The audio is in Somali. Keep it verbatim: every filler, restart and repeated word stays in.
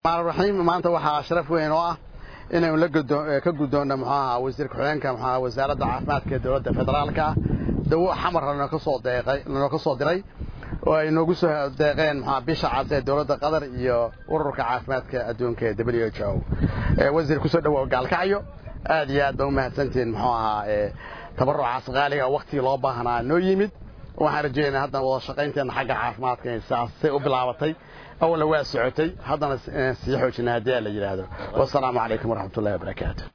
الرحيم maanta waxa sharaf weyn oo ah inaan la ka gudoono maxaa wasiirka xogeenka maxaa wasaaradda caafimaadka dawladda federaalka dawo xamar lana ka soo deeqay lana ka soo diray oo ay noogu soo deeqeen maxaa bisha cad ee dawladda Qatar iyo ururka caafimaadka adduunka ee W H O ee wasiir ku soo dhawaad gaalkacyo aad iyo aad baan mahadsantiin maxaa ahaa ee tabarucaas qaaliga waqti loo baahnaa noo yimid waxaan rajaynayaa hadda wada shaqaynteena xagga caafimaadka ee saasay u bilaabatay أول واحد سعودي هذا سيحوج نادي اللي يراهدو والسلام عليكم ورحمة الله وبركاته.